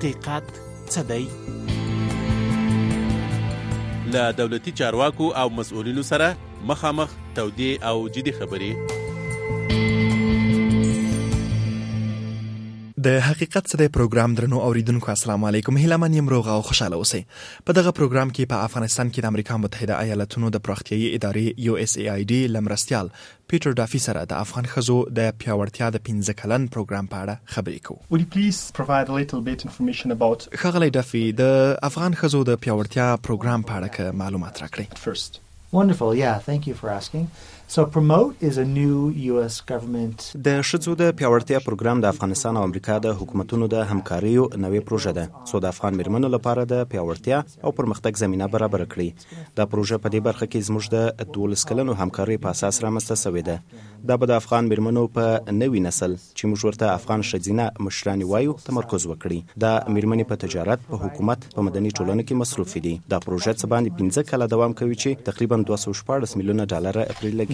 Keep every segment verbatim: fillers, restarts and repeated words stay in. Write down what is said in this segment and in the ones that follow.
حقیقت څه دی؟ له دولتي چارواکو او مسؤلینو سره مخامخ تودې او جدي خبرې. د حقیقت څه دی پروګرام درنو اوریدونکو السلام علیکم. هیله من یم روغ او خوشاله اوسئ. په دغه پروګرام کې په افغانستان کې د امریکا متحده ایالاتونو د پراختیایي ادارې یو اس ای آی ډي لمرستیال پیټر ډافي سره د افغان ښځو د پیاوړتیا د پنځه کلن پروګرام په اړه خبرې کوو. Would you please provide a little bit information about ښاغلی ډافي د افغان ښځو د پیاوړتیا پروګرام په اړه که معلومات راکړئ. first? Wonderful, yeah, thank you for asking. So Promote is a new U S government. د ښځو د پیاوړتیا پروګرام د افغانستان او امریکا د حکومتونو د همکاریو نوې پروژه ده څو د افغان میرمنو لپاره د پیاوړتیا او پرمختګ زمینه برابر کړي. دا پروژه په دې برخه کې زموږ د دولس کلنو همکارۍ په اساس رامنځته شوې ده. دا به د افغان میرمنو په نوي نسل چې موږ ورته افغان ښځینه مشرانې وایو تمرکز وکړي. دا میرمنې په تجارت، په حکومت، په مدني ټولنه کې مصروفې دي. دا پروژه څه باندې پنځه کاله دوام کوي چې تقریبا دوه سوه شپاړس میلیونه ډالر پرې لګیږي.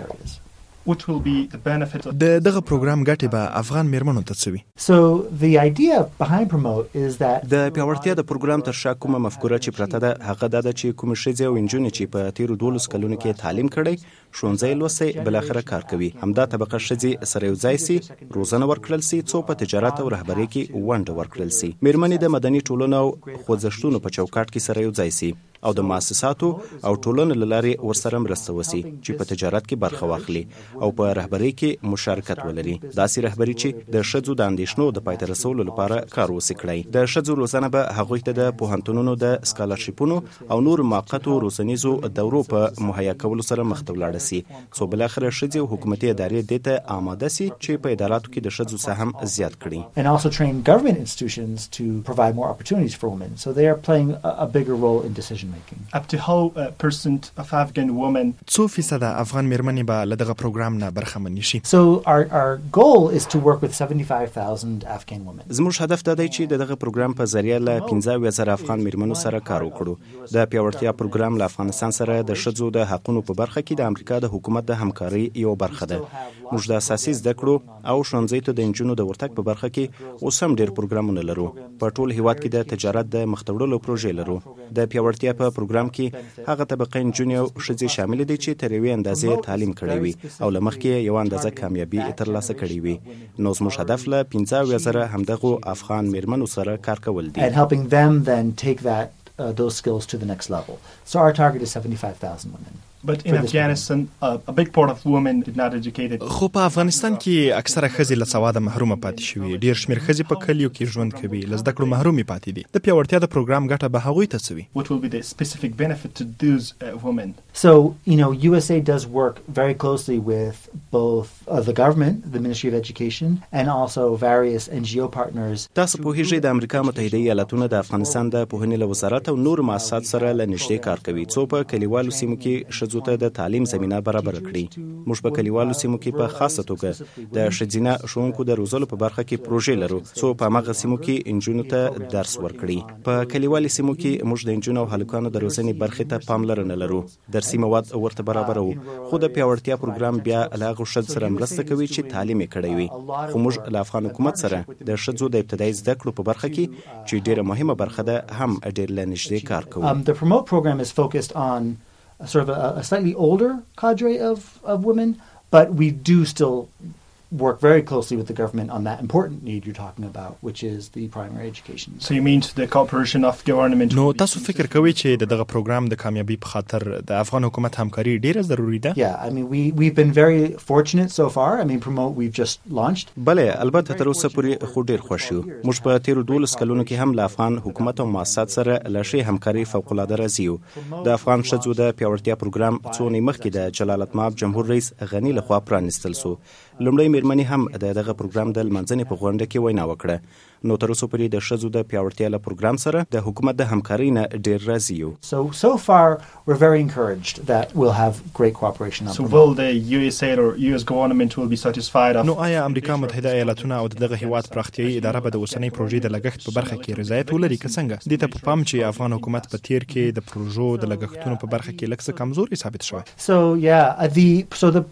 What will be the benefit of د دغه پروګرام ګټې به افغان میرمنو ته څه وي؟ So the idea behind Promote is that د پیاوړتیا د پروګرام تر شا کومه مفکوره چې پرته ده هغه دا ده چې کومې ښځې او نجونې چې په تیرو دولس کلونو کې تعلیم کړی، ښوونځی لوستی، بالاخره کار کوي، همدا طبقه ښځې سره یو ځای سي، روزنه ورکړل سي، څو په تجارت او رهبرۍ کې ونډه ورکړل سي. میرمنې د مدني ټولنو او خوځښتونو په چوکاټ کې سره یو ځای سي او د مؤسساتو او ټولنو له لارې ورسره مرسته وسي چې په تجارت کې برخه واخلي او په رهبرۍ کې مشارکت ولري. داسې رهبري چې د ښځو د اندېښنو د پای ته رسولو لپاره کار وسي کړی. د ښځو روزنه به هغوی ته د پوهنتونونو د سکالرشیپونو او نور موقتو روزنیزو دورو په مهیا کولو سره مخ ته ولاړه سي څو بالاخره ښځې او حکومتي ادارې دې ته آماده سي چې په اداراتو کې د ښځو سهم زیات کړي. And also train government institutions to provide more opportunities for women. So they are playing a, a bigger role in decision making. Up to how uh, percent of Afghan women څو فیصد افغان میرمنې به له دغه پروګرام نه برخمن شي؟ So our our goal is to work with seventy-five thousand Afghan women. زموږ هدف دا دی چې دغه پروګرام په ذریعه له پنځه اویا زره افغان میرمنو سره کار وکړو. د پیاوړتیا پروګرام له افغانستان سره د ښځو د حقونو په برخه کې د امریکا د حکومت د همکارۍ یو برخه ده. موږ د اساسي زده کړو او ښوونځي ته د نجونو د ورتګ په برخه کې اوس هم ډېر پروګرامونه لرو. په ټول هیواد کې د تجارت د مخ ته وړلو پروژې لرو. د پیاوړتیا په پروګرام کې هغه طبقه نجونې او ښځې شامل دي چې تر یوې اندازې تعلیم کړی وي او له مخکې یو اندازه کامیابي ترلاسه کړې وي. نو زموږ هدف له پنځه اویا زره همدغو افغان میرمنو سره کار کول دي. And helping them then take that uh, those skills to the next level. So our target is seventy-five thousand women. But in Afghanistan, uh, a big part of women is not educated. خو په افغانستان کې اکثره ښځې له سواده محرومه پاتې شوي. ډېر شمېر ښځې په کلیو کې ژوند کوي، له زده کړو محرومې پاتې دي. د پیاوړتیا د پروګرام ګټه به هغوی ته څه وي؟ What will be the specific benefit to those uh, women? So, you know, U S A does work very closely with both uh, the government, the Ministry of Education, and also various N G O partners. تاسو پوهیږئ د امریکا متحده ایالاتونه د افغانستان د پوهنې له وزارت او نور مؤسسات سره له نږدې کار کوي څو په کلیوالو سیمو کې ښځو ته د تعلیم زمینه برابر کړي. موږ په کلیوالو سیمو کې په خاصه توګه د ښځینه ښوونکو د روزلو په برخه کې پروژې لرو څو په هغه سیمو کې انجونو ته درس ورکړي. په کلیوالي سیمو کې موږ د انجونو او هلکانو د روزنې برخې ته پاملرنه لرو. درسي مواد ورته برابرو. خو د پیاوړتیا پروګرام بیا له هغو ښځو سره مرسته کوي چې تعلیم یې کړی وي. خو موږ له افغان حکومت سره د ښځو د ابتدایي زده کړو په برخه کې چې ډېره مهمه برخه ده هم ډېر له نږدې کار کوو. Um, the Promote program is focused on a sort of a, a slightly older cadre of, of women, but we do still work very closely with the government on that important need you're talking about, which is the primary education. So you mean the cooperation of government? نو تاسو فکر کوئ چې د دغه پروګرام د کامیابی په خاطر د افغان حکومت همکاري ډیره ضروری ده؟ Yeah, I mean we we've been very fortunate so far. I mean Promote we've just launched. بله البته تر اوسه پورې خو ډیر خوښ یو. موږ په تیرو دولس کلونو کې هم له افغان حکومت او مؤسسات سره له ښې همکاري فوق العاده راځي. د افغان ښځو د پیاوړتیا پروګرام څو نه مخکې د جلال اباد جمهور رئیس غنی لخوا پرانستل سو. لومړی میرمنې هم د دغه پروګرام د لمانځنې په غونډه کې وینا وکړه. نو تر اوسه پورې د ښځو د پیاوړتیا له پروګرام سره د حکومت د همکارۍ نه ډیر راضي یو. So so far we're very encouraged that we'll have great cooperation on. So will the U S A or U S government will be satisfied of? نو آیا امریکا متحده ایالاتونه او دغه هیواد پراختیایي اداره به د اوسنۍ پروژې د لګښت په برخه کې رضایت ولري که څنګه؟ دې ته په پام چې افغان حکومت په تیر کې د پروژو د لګښتونو په برخه کې لږ څه کمزوري ثابت شوی. So yeah, the so the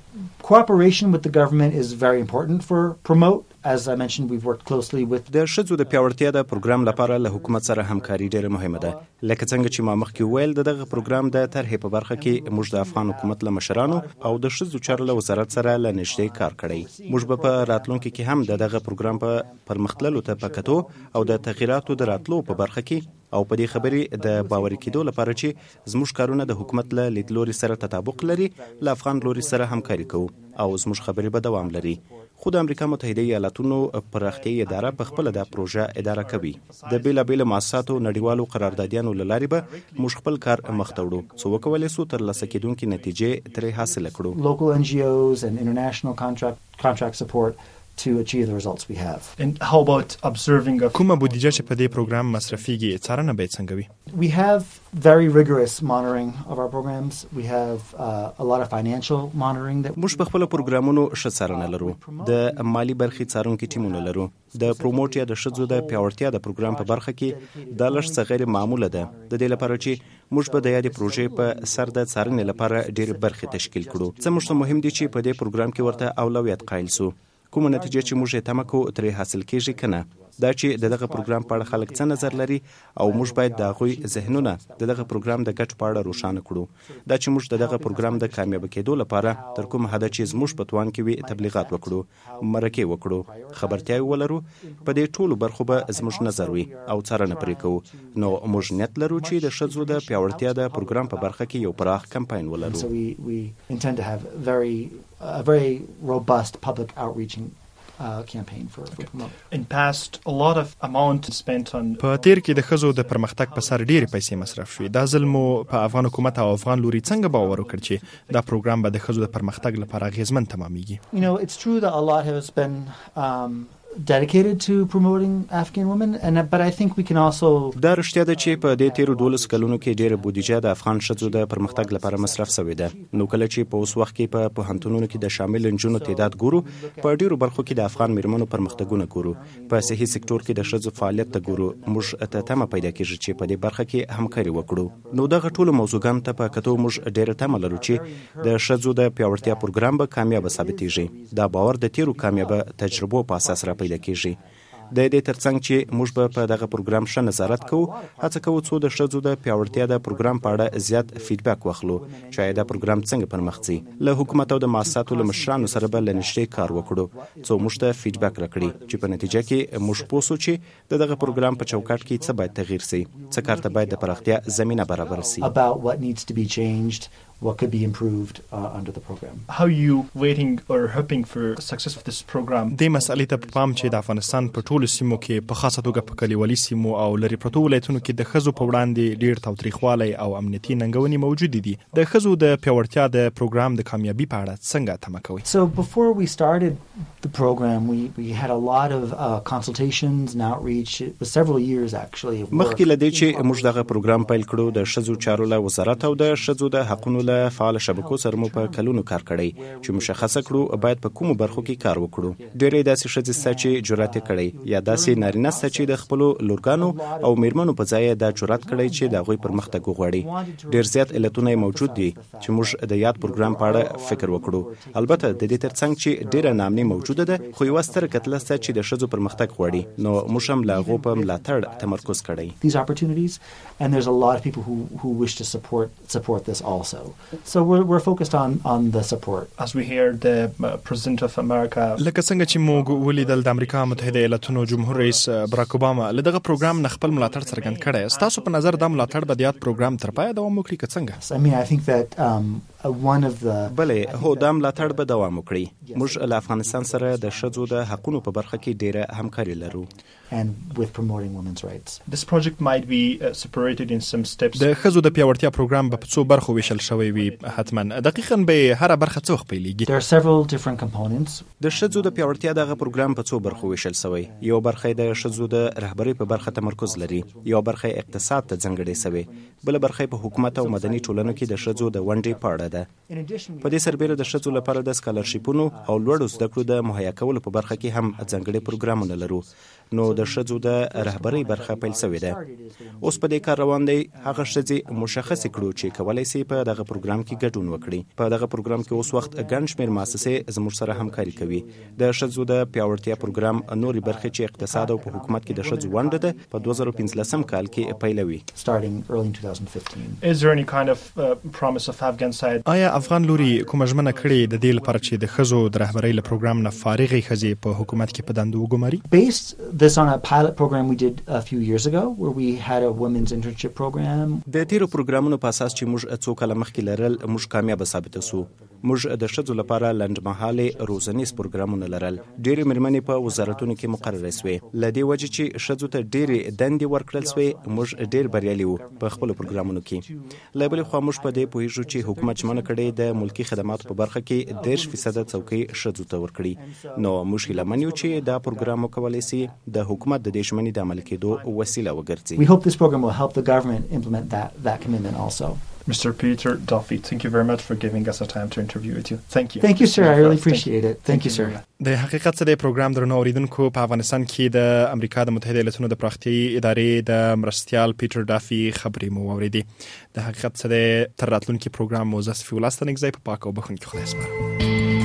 cooperation with the government is very important for Promote. As I mentioned, we've worked closely with د ښځو د پیاوړتیا د پروګرام لپاره له حکومت سره همکاري ډېره مهمه ده. لکه څنګه چې ما مخکې وویل د دغه پروګرام د طرحې په برخه کې موږ د افغان حکومت له مشرانو او د ښځو چارو له وزارت سره له نږدې کار کړی. موږ به په راتلونکي کې هم د دغه پروګرام په پرمختللو ته په کتو او د تغییراتو د راتلو په برخه کې او په دې خبرې د باوري کېدو لپاره چې زموږ کارونه د حکومت له لیدلوري سره تطابق لري له افغان لوري سره همکاري کوو او زموږ خبرې به دوام لري. خو د امریکا متحده ایالاتونو پراختیایي اداره په خپله دا پروژه اداره کوي. د بېلابېلو مؤسساتو نړیوالو قراردادیانو له لارې به موږ خپل کار مخته وړو څو وکولی سو ترلاسه کېدونکې نتیجې ترې حاصله کړو. local N G Os and international contract contract support to achieve the results we have. And how about observing of کومه بودیجه چې په دې پروګرام مصرفيږي څارنه به څنګه وي؟ We have very rigorous monitoring of our programs. We have uh, a lot of financial monitoring that موږ په خپل پروګرامونو ښه څارنه لرو. د مالی برخې څارونکي ټیمونه لرو. د پروموټ یا د ښځو د پیاوړتیا د پروګرام په برخه کې دا لږ څه غیر معموله ده. د دې لپاره چې موږ به د یادې پروژې په سر د څارنې لپاره ډېرې برخې تشکیل کړو. څه موږ ته مهم دي چې په دې پروګرام کې ورته اولویت قایل سو. کومه نتیجه چې موږ یې تمه کوو ترې حاصل کېږي که نه. دا چې د دغه پروګرام په اړه خلک څه نظر لري او موږ باید د هغوی ذهنونه د دغه پروګرام د ګټو په اړه روښانه کړو. دا چې موږ د دغه پروګرام د کامیابه کېدو لپاره تر کوم حده چې زموږ په توان کې وي تبلیغات وکړو، مرکې وکړو، خبرتیاوې ولرو، په دې ټولو برخو به زموږ نظر وي او څارنه پرې کوو. نو موږ نیت لرو چې د ښځو د پیاوړتیا د پروګرام په برخه کې یو پراخ کمپاین ولرو. so we we intend to have very a very robust public outreaching Uh, campaign for, for Promote. In past, a lot of amount spent on په تیر کې د ښځو د پرمختګ په سر ډېرې پیسې مصرف شوې. دا ځل مو په افغان حکومت او افغان لوري څنګه باور وکړ چې دا پروګرام به د ښځو د پرمختګ لپاره اغېزمن تمامېږي؟ You know, it's true that a lot has been um, dedicated to promoting Afghan women, and but I think we can also. دا رښتیا ده چې په دې تیرو دولس کلونو کې ډېره بودیجه د افغان ښځو د پرمختګ لپاره مصرف شوې ده. نو کله چې په اوس وخت کې په پوهنتونونو کې د شامل نجونو تعداد ګورو، په ډېرو برخو کې د افغان میرمنو پرمختګونه ګورو، په صحي سکتور کې د ښځو فعالیت ته ګورو، موږ ته تمه پیدا کېږي چې په دې برخه کې همکاري وکړو. نو دغه ټولو موضوعګانو ته په کتو موږ ډېره تمه لرو چې د ښځو د پیاوړتیا پروګرام به کامیابه ثابتېږي. دا باور د تیرو کامیابه تجربو په اساس را پیدا کېږي. د دې ترڅنګ چې موږ به په دغه پروګرام ښه نظارت کوو، هڅه کوو څو د ښځو د پیاوړتیا د پروګرام په اړه زیات فیډبک واخلو چې دا پروګرام څنګه پرمخ ځي. له حکومت او د مؤسساتو له مشرانو سره به له نږدې کار وکړو څو موږ ته فیډبک راکړي چې په نتیجه کې موږ پوه سو چې د دغه پروګرام په چوکاټ کې څه باید تغییر سي، څه کار ته باید د پراختیا زمینه برابر سي. About what needs to be changed, what could be improved uh, under the program. How are you waiting or hoping for the success of this program? دې مسئلې ته په پام چې د افغانستان په ټولو سیمو کې په خاصه توګه په کلیوالي سیمو او لرې پرتو ولایتونو کې د ښځو په وړاندې ډېر تاوتریخوالی او امنیتي ننګونې موجودې دي. د ښځو د پیاوړتیا د پروګرام د کامیابي په اړه څنګه تمه کوئ؟ So before we started the program, we we had a lot of uh, consultations and outreach. It was several years actually of work. مخکې له دې چې موږ دغه پروګرام پیل کړو، د ښځو چارو له وزارت او د ښځو د حقونو له فعال شبکو سره مو په کلونو کار کړی چې مشخصه کړو باید په کومو برخو کې کار وکړو. ډېرې داسې ښځې سته چې جرأت یې کړی، یا داسې نارینه سته چې د خپلو لورګانو او میرمنو په ځای دا جرأت کړی چې د هغوی پرمختګ وغواړي. ډېر زیات علتونه یې موجود دي چې موږ د یاد پروګرام په اړه فکر وکړو. البته د دې ترڅنګ چې ډېره ناامني موجوده ده، خو یوه ستره کتله سته چې د ښځو پرمختګ غواړي، نو موږ هم له هغو په ملاتړ تمرکز کړی. These opportunities, and there's a lot of people who who wish to support support this also. So we're we're focused on on the support. As we hear the uh, President of America, لکه څنګه چې موږ ولیدل د امریکا متحده ایالاتونو جمهور رئیس براک اوباما له دغه پروګرام نه خپل ملاتړ څرګند کړی. ستاسو په نظر دا ملاتړ به د یاد پروګرام تر پایه دوام وکړي که څنګه؟ I mean, I think that um, one of the بلې هو دا ملاتړ به دوام وکړي. موږ له افغانستان سره د ښځو د حقونو په برخه کې ډېره همکاري لرو. and with promoting women's rights. This project might be uh, separated in some steps. د ښځو د پیاوړتیا پروګرام به په څو برخو ویشل شوی وي. حتما دقیقاً به هر برخه څه وخت پیلېږي؟ There are several different components. د ښځو د پیاوړتیا دغه پروګرام په څو برخو ویشل شوی. یو برخه د ښځو د رهبرۍ په برخه تمرکز لري، یو برخه اقتصاد ته ځانګړې شوی، بل برخه په حکومت او مدني ټولنو کې د ښځو د ونډې په اړه ده. په دې سربېره د ښځو لپاره د سکالرشیپونو او لوړو زده کړو د مهیا کولو په برخه کې هم ځانګړي پروګرامونه لرو. نو د ښځو د رهبرۍ برخه پیل شوې ده. اوس په دې کار روان دی هغه ښځې مشخص کړو چې کولای شي په دغه پروګرام کې ګډون وکړي. په دغه پروګرام کې اوس وخت ګڼ شمېر مؤسسې زموږ سره همکاري کوي. د ښځو د پیاوړتیا پروګرام نورې برخې چې اقتصاد او په حکومت کې د ښځو ونډه ده په دوه زره پنځلسم کال کې پیلوي. Is there any kind of uh, promise of Afghan side? آیا افغان لوري کومه ژمنه کړې د دې لپاره چې د ښځو د رهبرۍ له پروګرام نه فارغې ښځې په حکومت کې په دندو وګماري؟ Based this on a pilot program we did a few years ago where we had a women's internship program. د تیرو پروګرامونو په اساس چې موږ څو کاله مخکې لرل موږ کامیاب ثابت شو. موږ د ښځو لپاره لنډمهاله روزنیز پروګرامونه لرل. ډېرې مېرمنې په وزارتونو کې مقرره شوې. له دې وجې چې ښځو ته ډېرې دندې ورکړل شوې موږ ډېر بریالي وو په خپلو پروګرامونو کې. له بلې خوا موږ په دې پوهېږو چې حکومت ژمنه کړې د ملکي خدماتو په برخه کې دېرش فیصده څوکۍ ښځو ته ورکړي. نو موږ هیله من یو چې دا پروګرام وکولی سي د حکومت د دې ژمنې د عملي کېدو وسیله وګرځي. We hope this program will help the government implement that that commitment also. Mister Peter Duffy, thank you very much for giving us a time to interview with you. Thank you. Thank you, sir. I really appreciate it. Thank you, sir. د حقیقت څخه د پروګرام درنو اوریدونکو په افغانستان کې د امریکا د متحده ایالاتونو د پراختیایي ادارې د مرستیال پیټر ډافي خبرې مو اوریدې. د حقیقت څخه تر راتلونکي پروګرام مو زه سفي الله ستنګزی په پاک او بخښونکي خدای سپارم.